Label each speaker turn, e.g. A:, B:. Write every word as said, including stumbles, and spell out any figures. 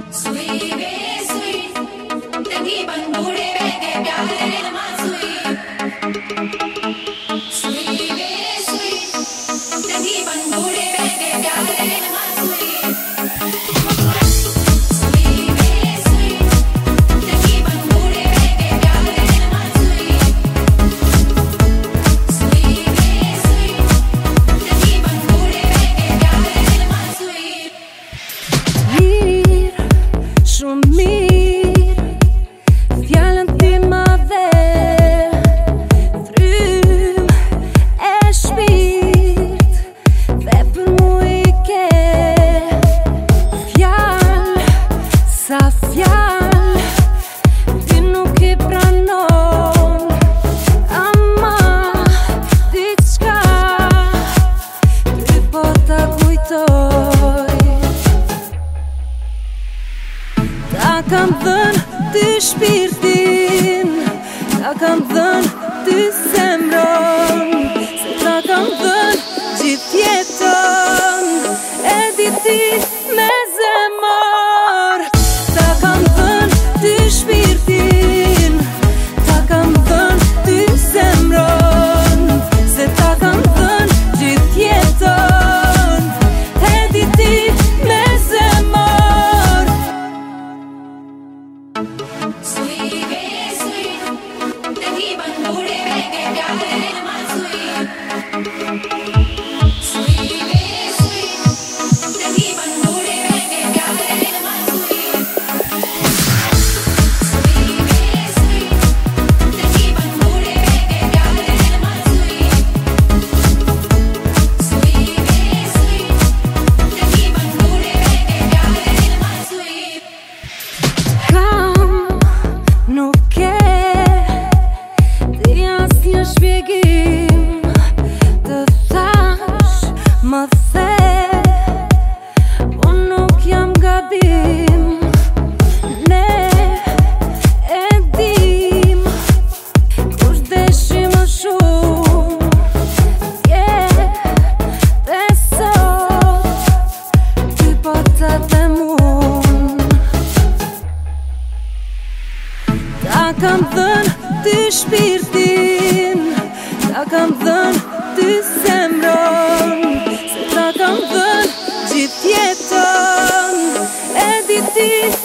A: Ta kam dhënë ty shpirtin, ta kam dhënë ty zemrën, se ta kam dhënë gjithë jetën, e di ti me zemër. Ta kam dhënë ty shpirtin, ta kam dhënë ty zemrën, se ta kam dhënë gjithë jetën, e di ti me zemër.
B: Sweet, very sweet, te giban bure bege gale ma sweet. Sweet, very sweet, te giban bure bege gale ma sweet. Sweet, very sweet, te giban bure bege gale ma sweet. Sweet, very sweet, te giban bure bege gale ma sweet.
A: Nuk e di asnjë shpjegim, të thash më the, po nuk jam gabim. Ne e dim, kush deshi më shumë, jetë e sot, ty po të them unë. Ta kam dhënë ty shpirtin, ta kam dhënë ty zemrën, se ta kam dhënë gjithë jetën, e di ti